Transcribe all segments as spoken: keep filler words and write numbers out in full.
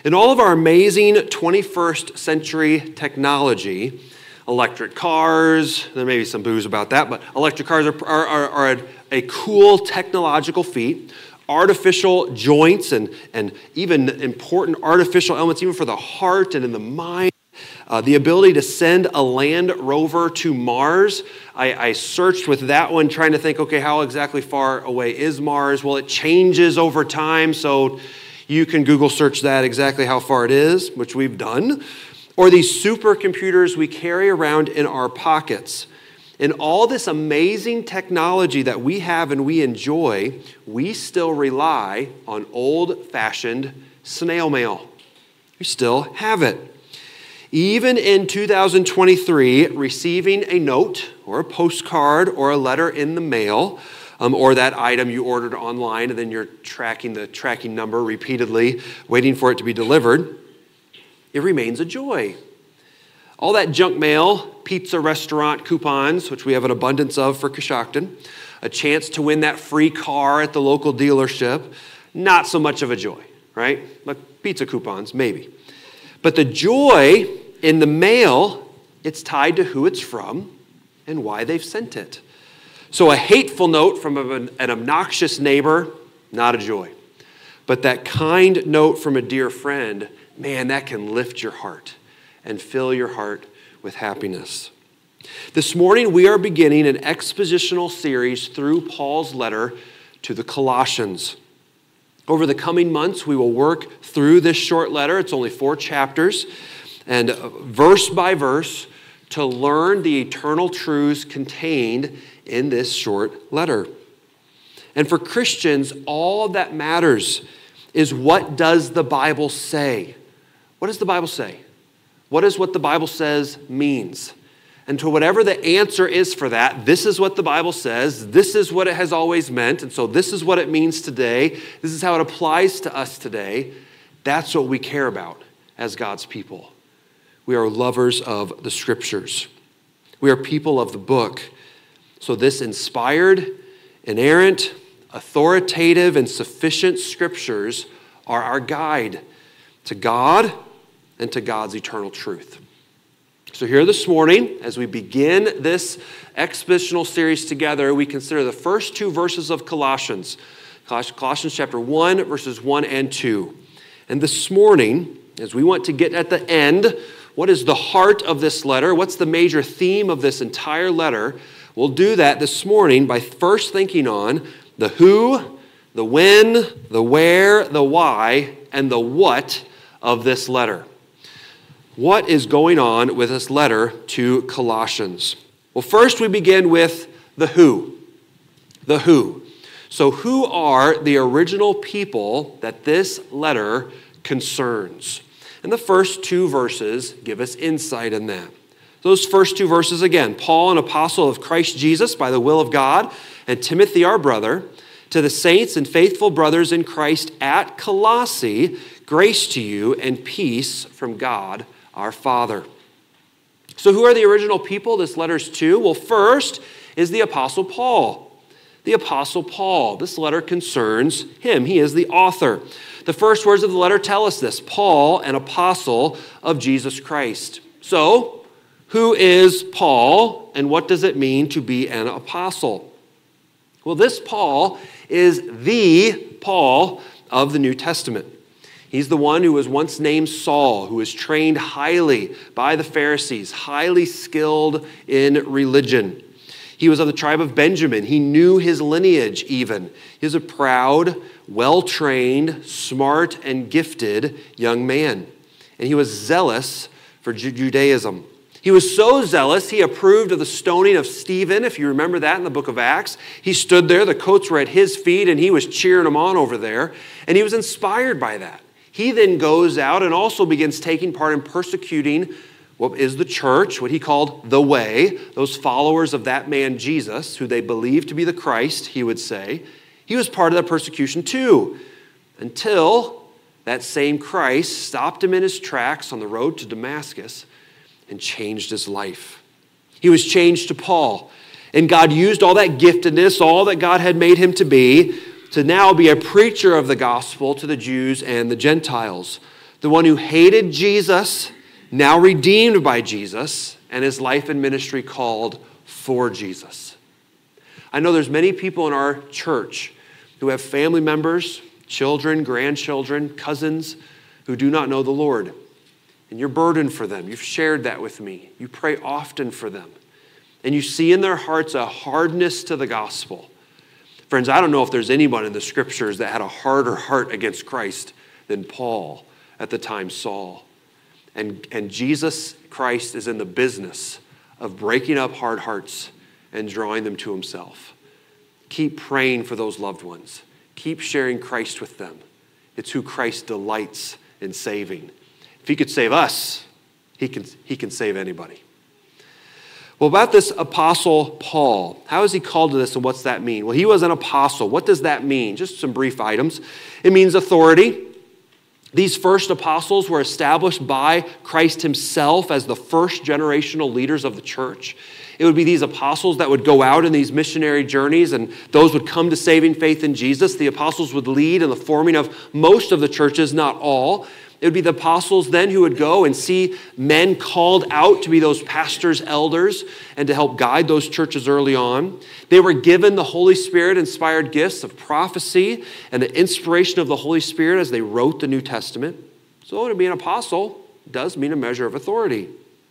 In all of our amazing twenty-first century technology, electric cars, there may be some boos about that, but electric cars are, are, are, are a, a cool technological feat. Artificial joints and, and even important artificial elements, even for the heart and in the mind. Uh, the ability to send a land rover to Mars. I, I searched with that one trying to think, okay, how exactly far away is Mars? Well, it changes over time, so you can Google search that exactly how far it is, which we've done. Or these supercomputers we carry around in our pockets. In all this amazing technology that we have and we enjoy, we still rely on old-fashioned snail mail. We still have it. Even in two thousand twenty-three, receiving a note or a postcard or a letter in the mail, um, or that item you ordered online and then you're tracking the tracking number repeatedly, waiting for it to be delivered, it remains a joy. All that junk mail, pizza restaurant coupons, which we have an abundance of for Coshocton, a chance to win that free car at the local dealership, not so much of a joy, right? Like pizza coupons, maybe. But the joy in the mail, it's tied to who it's from and why they've sent it. So a hateful note from an, an obnoxious neighbor, not a joy. But that kind note from a dear friend, man, that can lift your heart and fill your heart with happiness. This morning, we are beginning an expositional series through Paul's letter to the Colossians. Over the coming months, we will work through this short letter. It's only four chapters, and verse by verse, to learn the eternal truths contained in this short letter. And for Christians, all that matters is, what does the Bible say? What does the Bible say? What is what the Bible says means? And to whatever the answer is for that, this is what the Bible says, this is what it has always meant, and so this is what it means today, this is how it applies to us today. That's what we care about as God's people. We are lovers of the Scriptures. We are people of the book. So this inspired, inerrant, authoritative, and sufficient Scriptures are our guide to God and to God's eternal truth. So here this morning, as we begin this expositional series together, we consider the first two verses of Colossians. Colossians chapter one, verses one and two. And this morning, as we want to get at the end, what is the heart of this letter? What's the major theme of this entire letter? We'll do that this morning by first thinking on the who, the when, the where, the why, and the what of this letter. What is going on with this letter to Colossians? Well, first we begin with the who. The who. So who are the original people that this letter concerns? And the first two verses give us insight in that. Those first two verses again, Paul, an apostle of Christ Jesus by the will of God, and Timothy, our brother, to the saints and faithful brothers in Christ at Colossae, grace to you and peace from God our Father. So who are the original people this letter's to? Well, first is the Apostle Paul. The Apostle Paul. This letter concerns him. He is the author. The first words of the letter tell us this: Paul, an apostle of Jesus Christ. So, who is Paul, and what does it mean to be an apostle? Well, this Paul is the Paul of the New Testament. He's the one who was once named Saul, who was trained highly by the Pharisees, highly skilled in religion. He was of the tribe of Benjamin. He knew his lineage even. He was a proud, well-trained, smart, and gifted young man. And he was zealous for Judaism. He was so zealous, he approved of the stoning of Stephen, if you remember that in the book of Acts. He stood there, the coats were at his feet, and he was cheering them on over there. And he was inspired by that. He then goes out and also begins taking part in persecuting what is the church, what he called the way, those followers of that man Jesus, who they believed to be the Christ, he would say. He was part of that persecution too, until that same Christ stopped him in his tracks on the road to Damascus and changed his life. He was changed to Paul, and God used all that giftedness, all that God had made him to be, to now be a preacher of the gospel to the Jews and the Gentiles. the one who hated Jesus, now redeemed by Jesus, and his life and ministry called for Jesus. I know there's many people in our church who have family members, children, grandchildren, cousins who do not know the Lord. And you're burdened for them. You've shared that with me. You pray often for them. And you see in their hearts a hardness to the gospel. Friends, I don't know if there's anyone in the scriptures that had a harder heart against Christ than Paul, at the time Saul. And, and Jesus Christ is in the business of breaking up hard hearts and drawing them to himself. Keep praying for those loved ones. Keep sharing Christ with them. It's who Christ delights in saving. If he could save us, he can, he can save anybody. Well, about this apostle Paul, how is he called to this and what's that mean? Well, he was an apostle. What does that mean? Just some brief items. It means authority. These first apostles were established by Christ himself as the first generational leaders of the church. It would be these apostles that would go out in these missionary journeys, and those would come to saving faith in Jesus. The apostles would lead in the forming of most of the churches, not all. It would be the apostles then who would go and see men called out to be those pastors, elders, and to help guide those churches early on. They were given the Holy Spirit-inspired gifts of prophecy and the inspiration of the Holy Spirit as they wrote the New Testament. So to be an apostle does mean a measure of authority.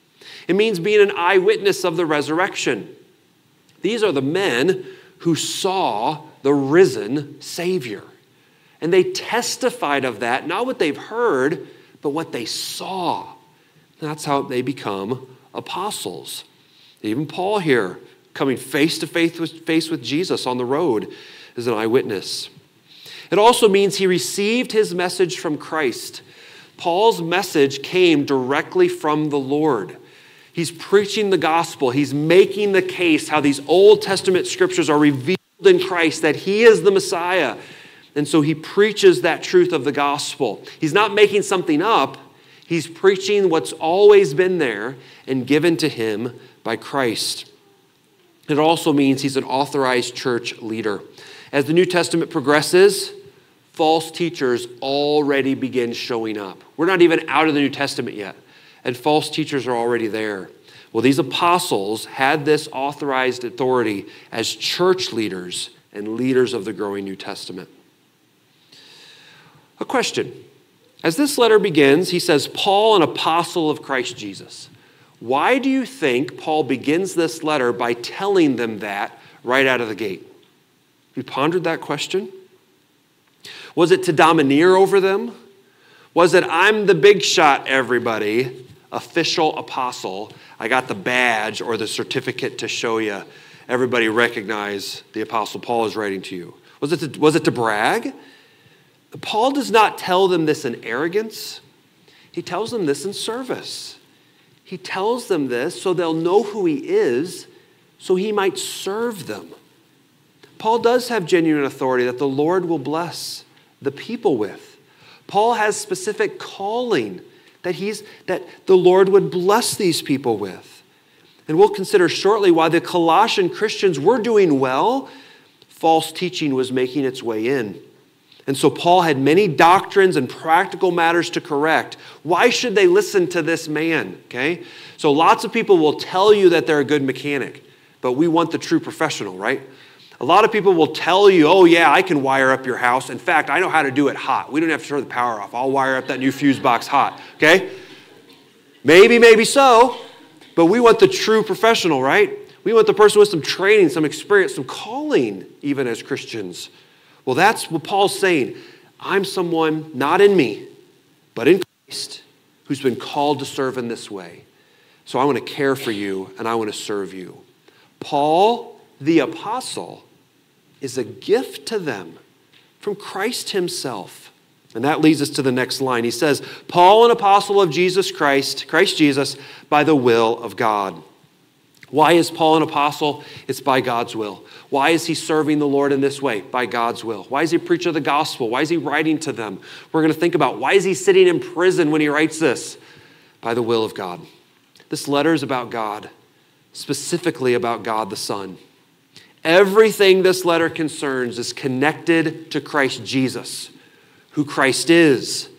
It means being an eyewitness of the resurrection. These are the men who saw the risen Savior. And they testified of that, not what they've heard, but what they saw. That's how they become apostles. Even Paul here, coming face to face with, face with Jesus on the road, is an eyewitness. It also means he received his message from Christ. Paul's message came directly from the Lord. He's preaching the gospel. He's making the case how these Old Testament scriptures are revealed in Christ, that he is the Messiah. And so he preaches that truth of the gospel. He's not making something up. He's preaching what's always been there and given to him by Christ. It also means he's an authorized church leader. As the New Testament progresses, false teachers already begin showing up. We're not even out of the New Testament yet, and false teachers are already there. Well, these apostles had this authorized authority as church leaders and leaders of the growing New Testament. A question. As this letter begins, he says, Paul, an apostle of Christ Jesus. Why do you think Paul begins this letter by telling them that right out of the gate? Have you pondered that question? Was it to domineer over them? Was it, I'm the big shot, everybody, official apostle. I got the badge or the certificate to show you. Everybody recognize the apostle Paul is writing to you. Was it to, was it to brag? Paul does not tell them this in arrogance. He tells them this in service. He tells them this so they'll know who he is, so he might serve them. Paul does have genuine authority that the Lord will bless the people with. Paul has specific calling that he's that the Lord would bless these people with. And we'll consider shortly why the Colossian Christians were doing well. False teaching was making its way in. And so Paul had many doctrines and practical matters to correct. Why should they listen to this man? Okay? So lots of people will tell you that they're a good mechanic, but we want the true professional, right? A lot of people will tell you, oh yeah, I can wire up your house. In fact, I know how to do it hot. We don't have to turn the power off. I'll wire up that new fuse box hot, okay? Maybe, maybe so, but we want the true professional, right? We want the person with some training, some experience, some calling, even as Christians. Well, that's what Paul's saying. I'm someone not in me, but in Christ, who's been called to serve in this way. So I want to care for you and I want to serve you. Paul, the apostle, is a gift to them from Christ himself. And that leads us to the next line. He says, Paul, an apostle of Jesus Christ, Christ Jesus, by the will of God. Why is Paul an apostle? It's by God's will. Why is he serving the Lord in this way? By God's will. Why is he preaching the gospel? Why is he writing to them? We're going to think about why is he sitting in prison when he writes this? By the will of God. This letter is about God, specifically about God the Son. Everything this letter concerns is connected to Christ Jesus, who Christ is.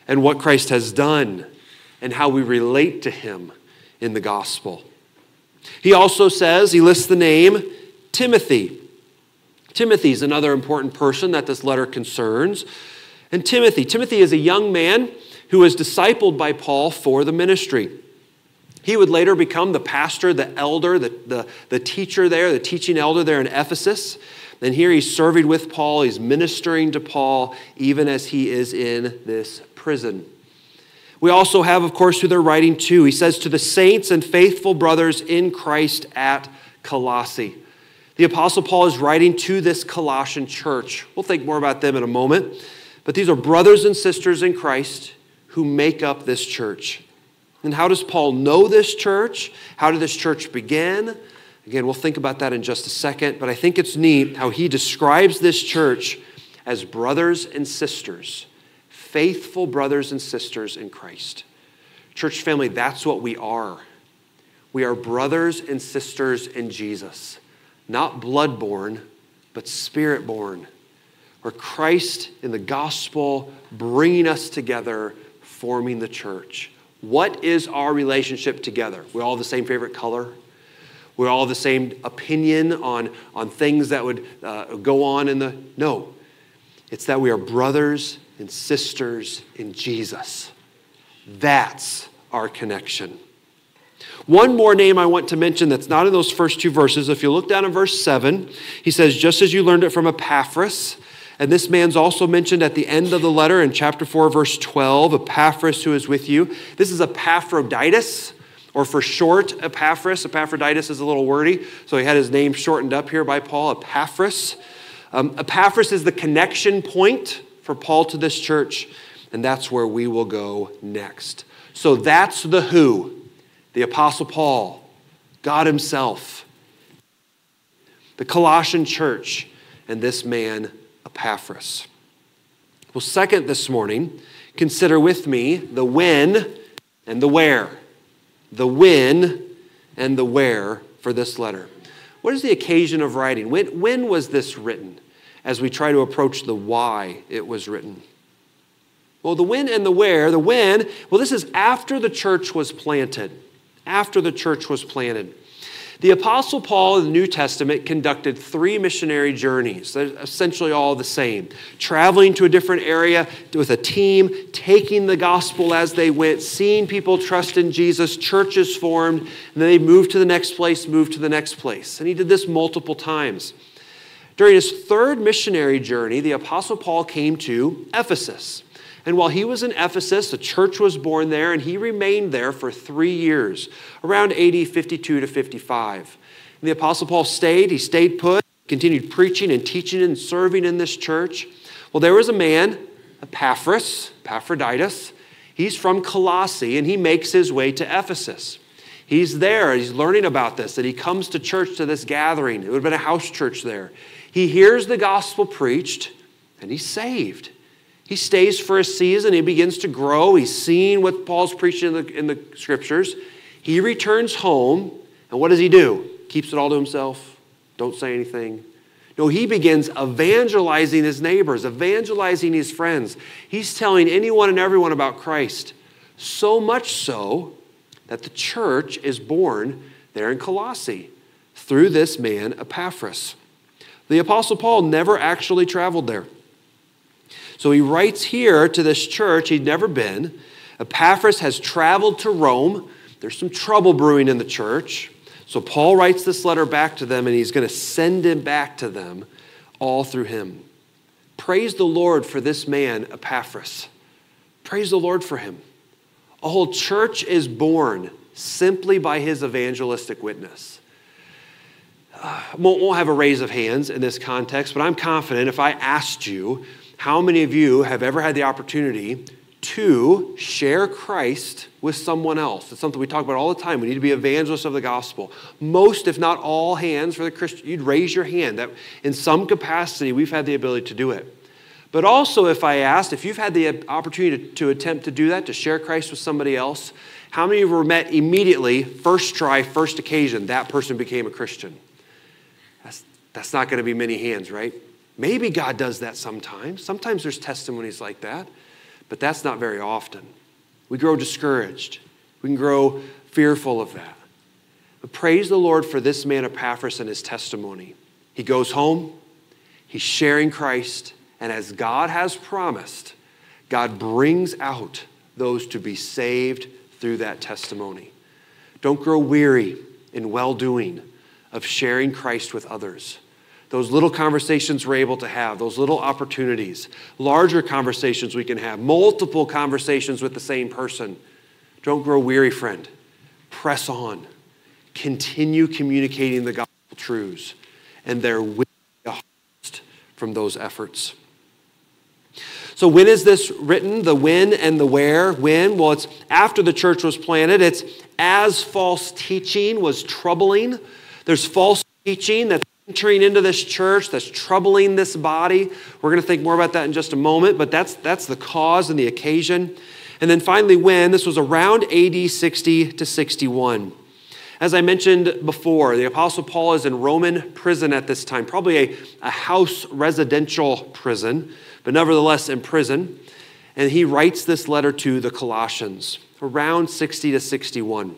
and what Christ has done and how we relate to him in the gospel. He also says, he lists the name Timothy. Timothy is another important person that this letter concerns. And Timothy, Timothy is a young man who was discipled by Paul for the ministry. He would later become the pastor, the elder, the, the, the teacher there, the teaching elder there in Ephesus. And here he's serving with Paul, he's ministering to Paul, even as he is in this prison. We also have, of course, who they're writing to. He says, to the saints and faithful brothers in Christ at Colossae. The Apostle Paul is writing to this Colossian church. We'll think more about them in a moment. But these are brothers and sisters in Christ who make up this church. And how does Paul know this church? How did this church begin? Again, we'll think about that in just a second. But I think it's neat how he describes this church as brothers and sisters. Faithful brothers and sisters in Christ. Church family, that's what we are. We are brothers and sisters in Jesus. Not blood-born, but spirit-born. Where Christ in the gospel bringing us together, forming the church. What is our relationship together? We all have the same favorite color. We all have the same opinion on, on things that would uh, go on in the... No. It's that we are brothers and sisters in Jesus. That's our connection. One more name I want to mention that's not in those first two verses. If you look down in verse seven, he says, just as you learned it from Epaphras, and this man's also mentioned at the end of the letter in chapter four, verse twelve, Epaphras who is with you. This is Epaphroditus, or for short, Epaphras. Epaphroditus is a little wordy, so he had his name shortened up here by Paul, Epaphras. Um, Epaphras is the connection point for Paul to this church, and that's where we will go next. So that's the who. The Apostle Paul, God himself, the Colossian church, and this man, Epaphras. Well, second this morning, consider with me the when and the where. The when and the where for this letter. What is the occasion of writing? When, when was this written? As we try to approach the why it was written. Well, the when and the where. The when, well, this is after the church was planted. After the church was planted. The Apostle Paul in the New Testament conducted three missionary journeys. They're essentially all the same. Traveling to a different area with a team, taking the gospel as they went, seeing people trust in Jesus, churches formed, and then they moved to the next place, moved to the next place. And he did this multiple times. During his third missionary journey, the Apostle Paul came to Ephesus. And while he was in Ephesus, a church was born there, and he remained there for three years, around A D fifty-two to fifty-five. And the Apostle Paul stayed, he stayed put, continued preaching and teaching and serving in this church. Well, there was a man, Epaphras, Epaphroditus. He's from Colossae, and he makes his way to Ephesus. He's there, he's learning about this, and he comes to church, to this gathering. It would have been a house church there. He hears the gospel preached, and he's saved. He stays for a season. He begins to grow. He's seeing what Paul's preaching in the, in the scriptures. He returns home. And what does he do? Keeps it all to himself. Don't say anything. No, he begins evangelizing his neighbors, evangelizing his friends. He's telling anyone and everyone about Christ. So much so that the church is born there in Colossae through this man, Epaphras. The Apostle Paul never actually traveled there. So he writes here to this church he'd never been. Epaphras has traveled to Rome. There's some trouble brewing in the church. So Paul writes this letter back to them, and he's going to send it back to them all through him. Praise the Lord for this man, Epaphras. Praise the Lord for him. A whole church is born simply by his evangelistic witness. Uh, won't, won't have a raise of hands in this context, but I'm confident if I asked you, how many of you have ever had the opportunity to share Christ with someone else? It's something we talk about all the time. We need to be evangelists of the gospel. Most, if not all hands for the Christian, you'd raise your hand. That in some capacity, we've had the ability to do it. But also, if I asked, if you've had the opportunity to, to attempt to do that, to share Christ with somebody else, how many of you were met immediately, first try, first occasion, that person became a Christian? That's, that's not going to be many hands, right? Maybe God does that sometimes. Sometimes there's testimonies like that. but that's not very often. We grow discouraged. We can grow fearful of that. But praise the Lord for this man Epaphras and his testimony. He goes home, he's sharing Christ, and as God has promised, God brings out those to be saved through that testimony. Don't grow weary in well-doing of sharing Christ with others. Those little conversations we're able to have, those little opportunities, larger conversations we can have, multiple conversations with the same person. Don't grow weary, friend. Press on. Continue communicating the gospel truths, and there will be a harvest from those efforts. So when is this written? The when and the where. When? Well, it's after the church was planted. It's as false teaching was troubling. There's false teaching that's entering into this church, that's troubling this body. We're going to think more about that in just a moment, but that's, that's the cause and the occasion. And then finally, when? This was around A D sixty to sixty-one. As I mentioned before, the Apostle Paul is in Roman prison at this time, probably a, a house residential prison, but nevertheless in prison. And he writes this letter to the Colossians around sixty to sixty-one.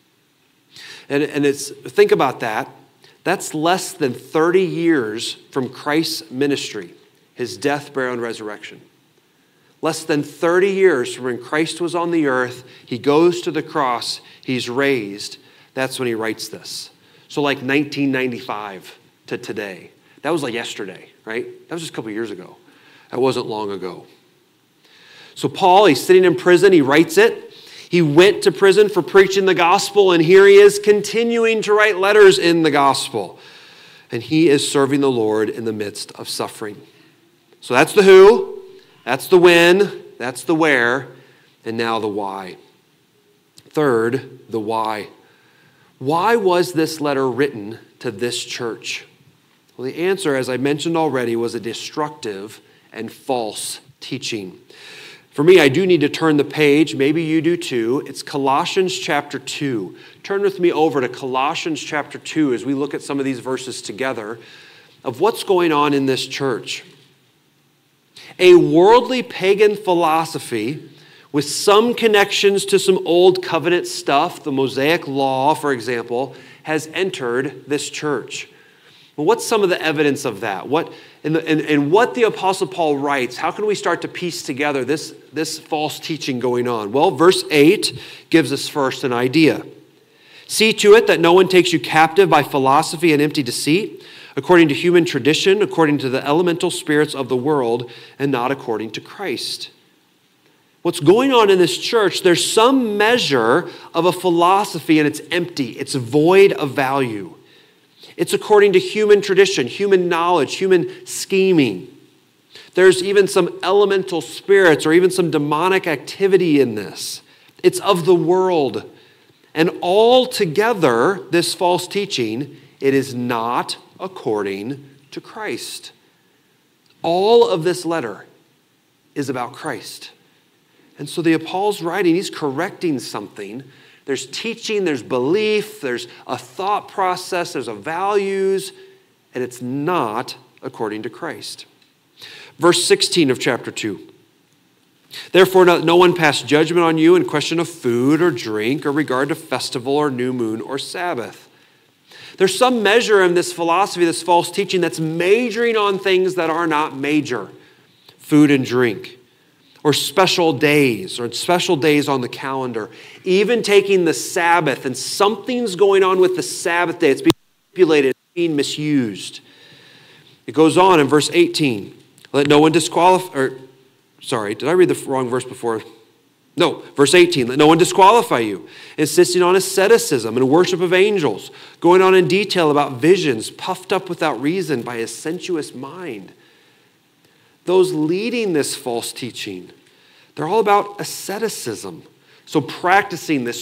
And, and it's, think about that. That's less than thirty years from Christ's ministry, his death, burial, and resurrection. Less than thirty years from when Christ was on the earth, he goes to the cross, he's raised. That's when he writes this. So like nineteen ninety-five to today. That was like yesterday, right? That was just a couple years ago. That wasn't long ago. So Paul, he's sitting in prison, he writes it. He went to prison for preaching the gospel, and here he is continuing to write letters in the gospel. And he is serving the Lord in the midst of suffering. So that's the who, that's the when, that's the where, and now the why. Third, the why. Why was this letter written to this church? Well, the answer, as I mentioned already, was a destructive and false teaching. For me, I do need to turn the page. Maybe you do too. It's Colossians chapter two. Turn with me over to Colossians chapter two as we look at some of these verses together of what's going on in this church. A worldly pagan philosophy with some connections to some old covenant stuff, the Mosaic law, for example, has entered this church. Well, what's some of the evidence of that? What and, and, and what the Apostle Paul writes, how can we start to piece together this, this false teaching going on? Well, verse eight gives us first an idea. See to it that no one takes you captive by philosophy and empty deceit, according to human tradition, according to the elemental spirits of the world, and not according to Christ. What's going on in this church, there's some measure of a philosophy, and it's empty. It's void of value. It's according to human tradition, human knowledge, human scheming. There's even some elemental spirits or even some demonic activity in this. It's of the world. And altogether, this false teaching, it is not according to Christ. All of this letter is about Christ. And so the Paul's writing, he's correcting something. There's teaching, there's belief, there's a thought process, there's a values, and it's not according to Christ. Verse sixteen of chapter two. Therefore, no, no one pass judgment on you in question of food or drink or regard to festival or new moon or Sabbath. There's some measure in this philosophy, this false teaching, that's majoring on things that are not major. Food and drink. Or special days, or special days on the calendar. Even taking the Sabbath, and something's going on with the Sabbath day. It's being manipulated, it's being misused. It goes on in verse eighteen. Let no one disqualify, or, sorry, did I read the wrong verse before? No, verse eighteen. Let no one disqualify you, insisting on asceticism and worship of angels, going on in detail about visions, puffed up without reason by a sensuous mind. Those leading this false teaching, they're all about asceticism. So practicing this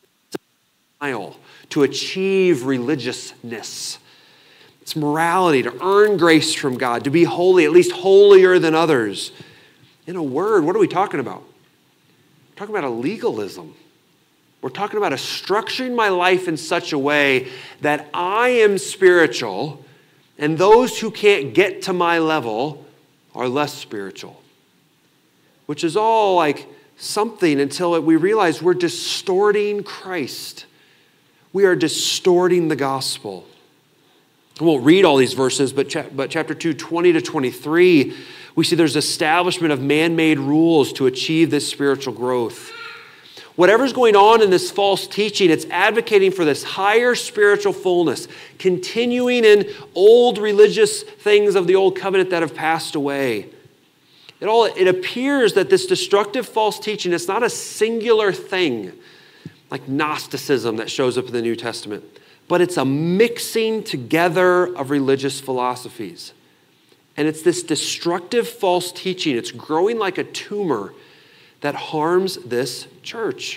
style to achieve religiousness. It's morality, to earn grace from God, to be holy, at least holier than others. In a word, what are we talking about? We're talking about a legalism. We're talking about a structuring my life in such a way that I am spiritual, and those who can't get to my level are less spiritual. which is all like something until we realize we're distorting Christ. We are distorting the gospel. I won't read all these verses, but, cha- but chapter two, twenty to twenty-three, we see there's establishment of man-made rules to achieve this spiritual growth. Whatever's going on in this false teaching, it's advocating for this higher spiritual fullness, continuing in old religious things of the old covenant that have passed away. It all it appears that this destructive false teaching is not a singular thing, like Gnosticism that shows up in the New Testament, but it's a mixing together of religious philosophies. And it's this destructive false teaching. It's growing like a tumor that harms this church.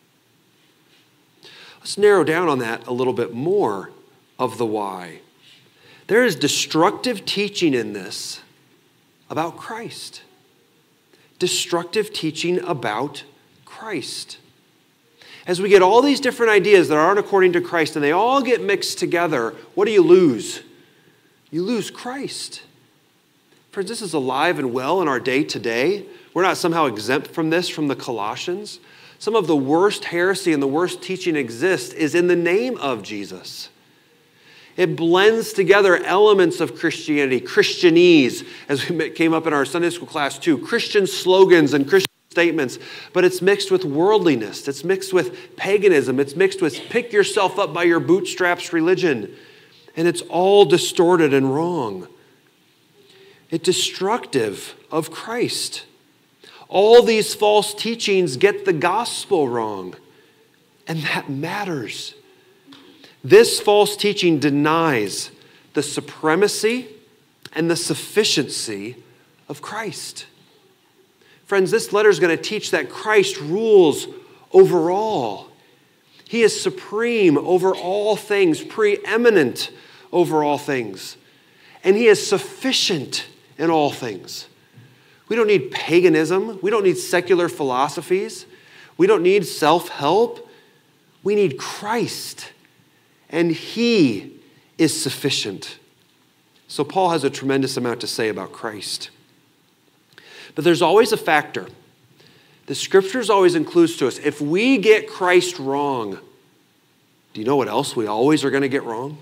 Let's narrow down on that a little bit more of the why. There is destructive teaching in this about Christ. Destructive teaching about Christ. As we get all these different ideas that aren't according to Christ and they all get mixed together, what do you lose? You lose Christ. Friends, this is alive and well in our day today. We're not somehow exempt from this from the Colossians. Some of the worst heresy and the worst teaching exists is in the name of Jesus. It blends together elements of Christianity, Christianese, as we came up in our Sunday school class too, Christian slogans and Christian statements, but it's mixed with worldliness. It's mixed with paganism. It's mixed with pick yourself up by your bootstraps religion. And it's all distorted and wrong. It's destructive of Christ. All these false teachings get the gospel wrong, and that matters. This false teaching denies the supremacy and the sufficiency of Christ. Friends, this letter is going to teach that Christ rules over all. He is supreme over all things, preeminent over all things, and he is sufficient in all things. We don't need paganism. We don't need secular philosophies. We don't need self-help. We need Christ, and he is sufficient. So Paul has a tremendous amount to say about Christ. But there's always a factor. The scriptures always includes to us, if we get Christ wrong, do you know what else we always are going to get wrong?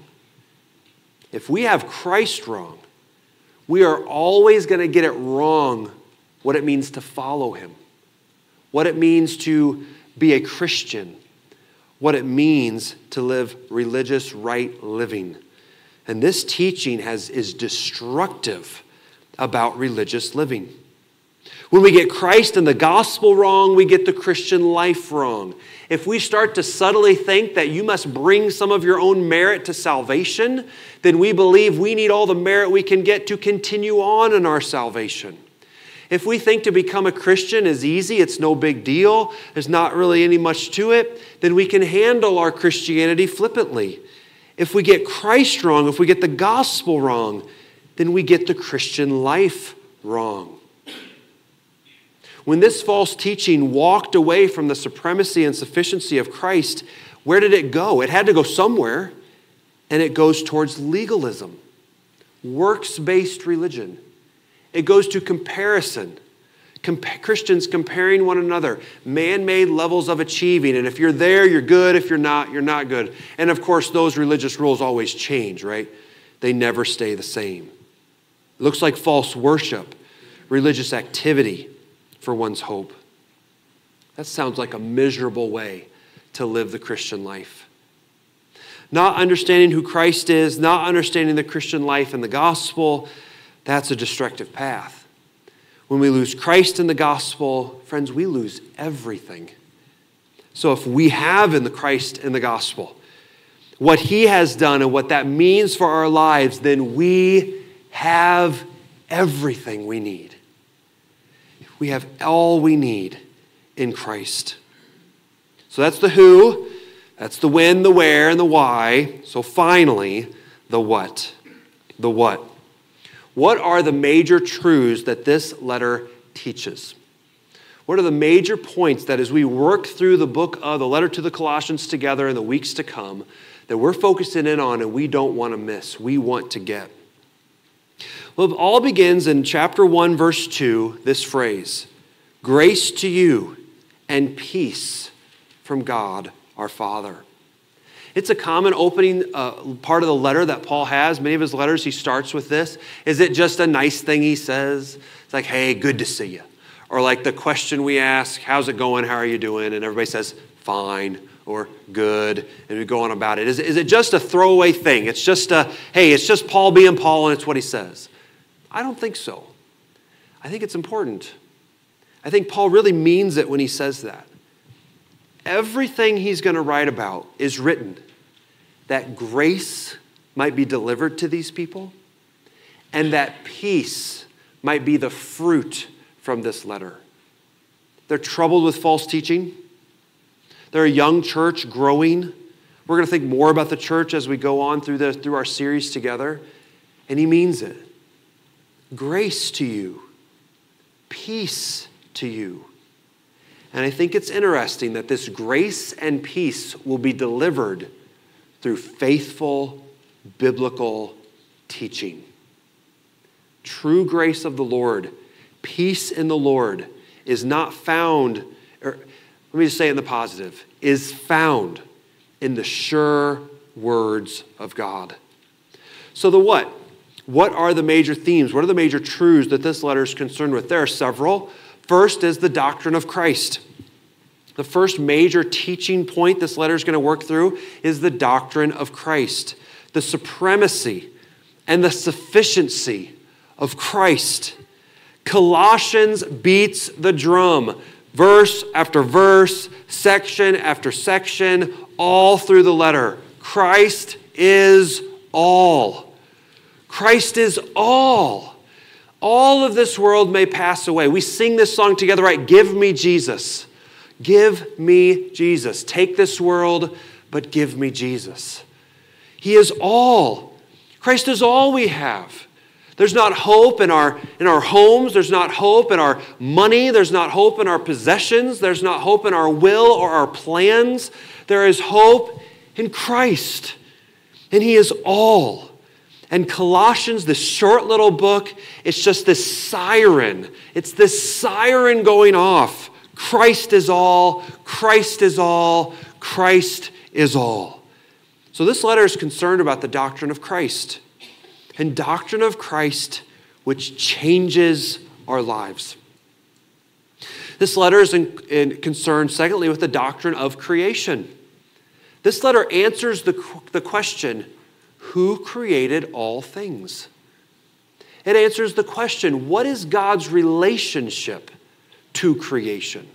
If we have Christ wrong, we are always going to get it wrong what it means to follow him, what it means to be a Christian, what it means to live religious right living. And this teaching has, is destructive about religious living. When we get Christ and the gospel wrong, we get the Christian life wrong. If we start to subtly think that you must bring some of your own merit to salvation, then we believe we need all the merit we can get to continue on in our salvation. If we think to become a Christian is easy, it's no big deal, there's not really any much to it, then we can handle our Christianity flippantly. If we get Christ wrong, if we get the gospel wrong, then we get the Christian life wrong. When this false teaching walked away from the supremacy and sufficiency of Christ, where did it go? It had to go somewhere, and it goes towards legalism, works-based religion. It goes to comparison. Compa- Christians comparing one another, man-made levels of achieving, and if you're there, you're good. If you're not, you're not good. And of course, those religious rules always change, right? They never stay the same. It looks like false worship, religious activity for one's hope. That sounds like a miserable way to live the Christian life. Not understanding who Christ is, not understanding the Christian life and the gospel, that's a destructive path. When we lose Christ in the gospel, friends, we lose everything. So if we have in the Christ in the gospel what he has done and what that means for our lives, then we have everything we need. We have all we need in Christ. So that's the who, that's the when, the where, and the why. So finally, the what. The what. What are the major truths that this letter teaches? What are the major points that as we work through the book of the letter to the Colossians together in the weeks to come, that we're focusing in on and we don't want to miss, we want to get? Well, it all begins in chapter one, verse two, this phrase, Grace to you and peace from God our Father. It's a common opening uh, part of the letter that Paul has. Many of his letters, he starts with this. Is it just a nice thing he says? It's like, hey, good to see you. Or like the question we ask, how's it going? How are you doing? And everybody says, fine or good. And we go on about it. Is, is it just a throwaway thing? It's just a, hey, it's just Paul being Paul and it's what he says. I don't think so. I think it's important. I think Paul really means it when he says that. Everything he's going to write about is written that grace might be delivered to these people and that peace might be the fruit from this letter. They're troubled with false teaching. They're a young church growing. We're going to think more about the church as we go on through, the, through our series together. And he means it. Grace to you. Peace to you. And I think it's interesting that this grace and peace will be delivered through faithful biblical teaching. True grace of the Lord, peace in the Lord is not found, or let me just say it in the positive, is found in the sure words of God. So the what? What are the major themes? What are the major truths that this letter is concerned with? There are several. First is the doctrine of Christ. The first major teaching point this letter is going to work through is the doctrine of Christ, the supremacy and the sufficiency of Christ. Colossians beats the drum, verse after verse, section after section, all through the letter. Christ is all. Christ is all. All of this world may pass away. We sing this song together, right? Give me Jesus. Give me Jesus. Take this world, but give me Jesus. He is all. Christ is all we have. There's not hope in our, in our homes. There's not hope in our money. There's not hope in our possessions. There's not hope in our will or our plans. There is hope in Christ. And He is all. And Colossians, this short little book, it's just this siren. It's this siren going off. Christ is all. Christ is all. Christ is all. So this letter is concerned about the doctrine of Christ. And doctrine of Christ which changes our lives. This letter is in, in concerned, secondly, with the doctrine of creation. This letter answers the, the question, who created all things? It answers the question, what is God's relationship to creation?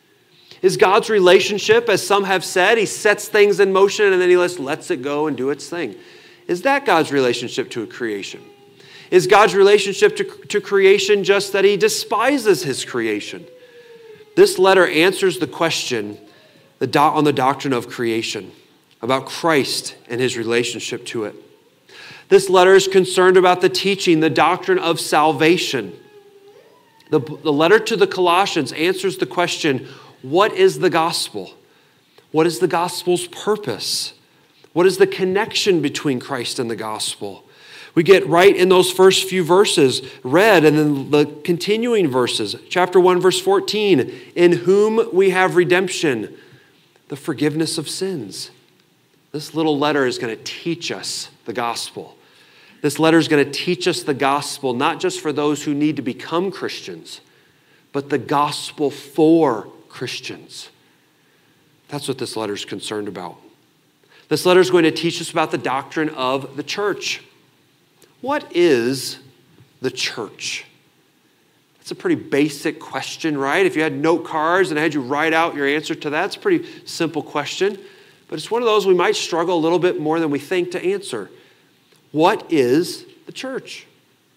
Is God's relationship, as some have said, He sets things in motion and then He lets, lets it go and do its thing? Is that God's relationship to creation? Is God's relationship to, to creation just that He despises His creation? This letter answers the question the do, on the doctrine of creation, about Christ and His relationship to it. This letter is concerned about the teaching, the doctrine of salvation. The, the letter to the Colossians answers the question, what is the gospel? What is the gospel's purpose? What is the connection between Christ and the gospel? We get right in those first few verses read, and then the continuing verses. Chapter one, verse fourteen, in whom we have redemption, the forgiveness of sins. This little letter is going to teach us the gospel. This letter is going to teach us the gospel, not just for those who need to become Christians, but the gospel for Christians. That's what this letter is concerned about. This letter is going to teach us about the doctrine of the church. What is the church? That's a pretty basic question, right? If you had note cards and I had you write out your answer to that, it's a pretty simple question. But it's one of those we might struggle a little bit more than we think to answer. What is the church?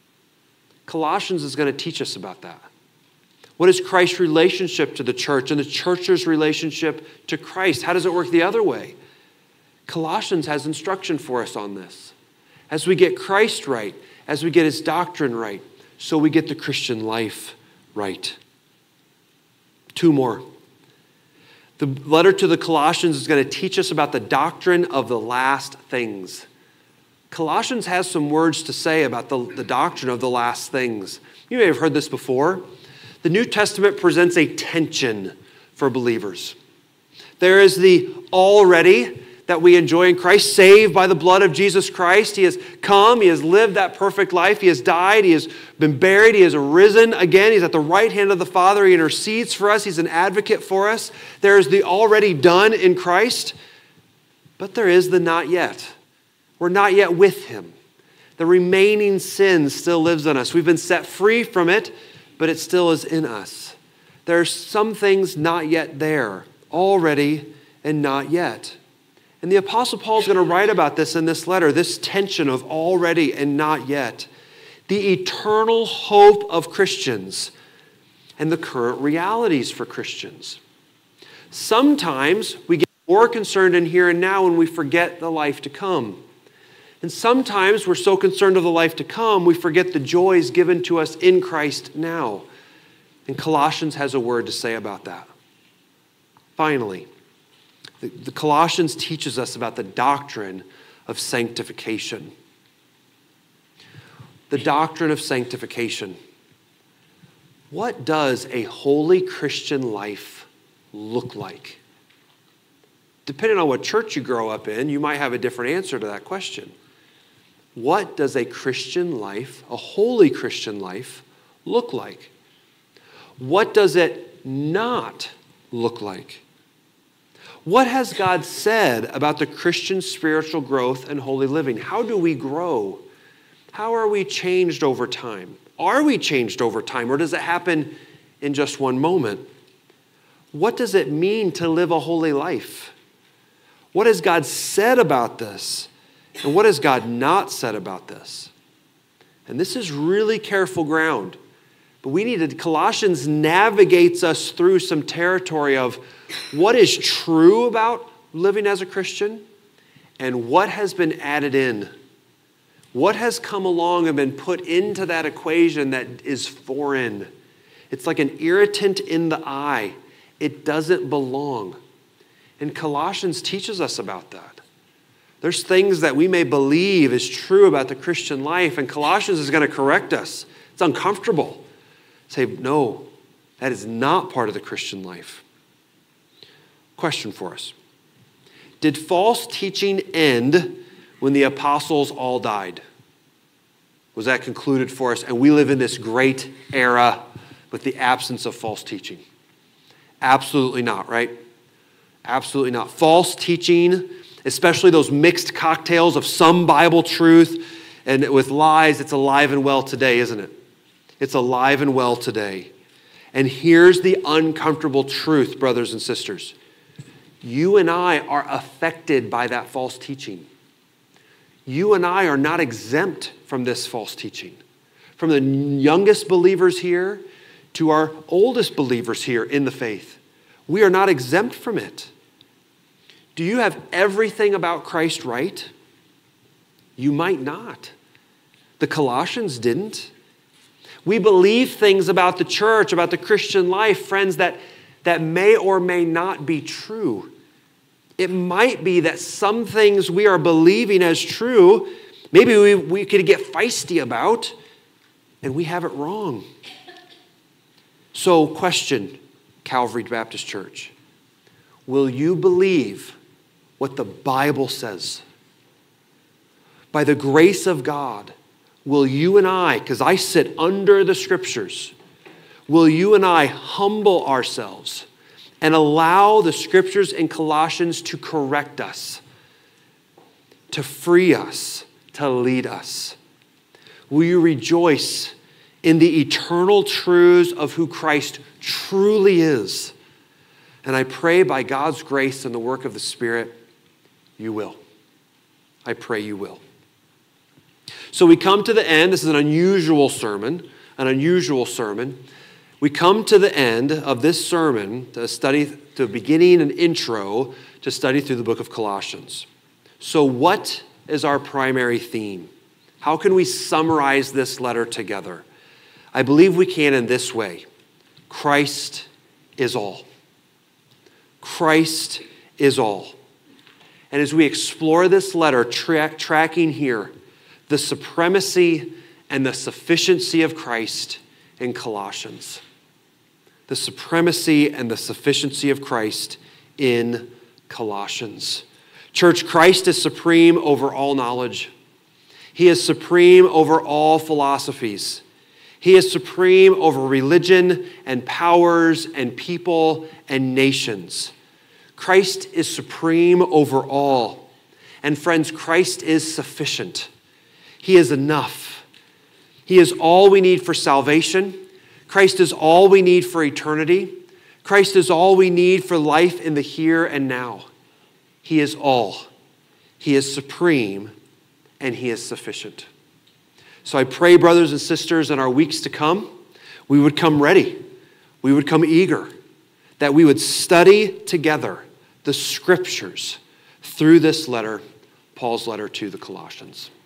Colossians is going to teach us about that. What is Christ's relationship to the church and the church's relationship to Christ? How does it work the other way? Colossians has instruction for us on this. As we get Christ right, as we get His doctrine right, so we get the Christian life right. Two more. The letter to the Colossians is going to teach us about the doctrine of the last things. Colossians has some words to say about the, the doctrine of the last things. You may have heard this before. The New Testament presents a tension for believers. There is the already that we enjoy in Christ, saved by the blood of Jesus Christ. He has come, he has lived that perfect life, he has died, he has been buried, he has arisen again, he's at the right hand of the Father, he intercedes for us, he's an advocate for us. There is the already done in Christ, but there is the not yet. We're not yet with him. The remaining sin still lives in us. We've been set free from it, but it still is in us. There are some things not yet there, already and not yet. And the Apostle Paul is going to write about this in this letter, this tension of already and not yet. The eternal hope of Christians and the current realities for Christians. Sometimes we get more concerned in here and now when we forget the life to come. And sometimes we're so concerned of the life to come, we forget the joys given to us in Christ now. And Colossians has a word to say about that. Finally, the, the Colossians teaches us about the doctrine of sanctification. The doctrine of sanctification. What does a holy Christian life look like? Depending on what church you grow up in, you might have a different answer to that question. What does a Christian life, a holy Christian life, look like? What does it not look like? What has God said about the Christian spiritual growth and holy living? How do we grow? How are we changed over time? Are we changed over time, or does it happen in just one moment? What does it mean to live a holy life? What has God said about this? And what has God not said about this? And this is really careful ground. But we need to, Colossians navigates us through some territory of what is true about living as a Christian and what has been added in. What has come along and been put into that equation that is foreign. It's like an irritant in the eye. It doesn't belong. And Colossians teaches us about that. There's things that we may believe is true about the Christian life, and Colossians is going to correct us. It's uncomfortable. Say, no, that is not part of the Christian life. Question for us. Did false teaching end when the apostles all died? Was that concluded for us? And we live in this great era with the absence of false teaching. Absolutely not, right? Absolutely not. False teaching, especially those mixed cocktails of some Bible truth and with lies, it's alive and well today, isn't it? It's alive and well today. And here's the uncomfortable truth, brothers and sisters. You and I are affected by that false teaching. You and I are not exempt from this false teaching. From the youngest believers here to our oldest believers here in the faith. We are not exempt from it. Do you have everything about Christ right? You might not. The Colossians didn't. We believe things about the church, about the Christian life, friends, that, that may or may not be true. It might be that some things we are believing as true, maybe we, we could get feisty about, and we have it wrong. So, question, Calvary Baptist Church. Will you believe what the Bible says? By the grace of God, will you and I, because I sit under the Scriptures, will you and I humble ourselves and allow the Scriptures in Colossians to correct us, to free us, to lead us? Will you rejoice in the eternal truths of who Christ truly is? And I pray by God's grace and the work of the Spirit, you will. I pray you will. So we come to the end. This is an unusual sermon, an unusual sermon. We come to the end of this sermon to study, to beginning an intro to study through the book of Colossians. So what is our primary theme? How can we summarize this letter together? I believe we can in this way. Christ is all. Christ is all. And as we explore this letter, tra- tracking here, the supremacy and the sufficiency of Christ in Colossians. the supremacy and the sufficiency of Christ in Colossians. Church, Christ is supreme over all knowledge. He is supreme over all philosophies. He is supreme over religion and powers and people and nations. Christ is supreme over all. And friends, Christ is sufficient. He is enough. He is all we need for salvation. Christ is all we need for eternity. Christ is all we need for life in the here and now. He is all. He is supreme, and he is sufficient. So I pray, brothers and sisters, in our weeks to come, we would come ready. We would come eager. That we would study together the scriptures through this letter, Paul's letter to the Colossians.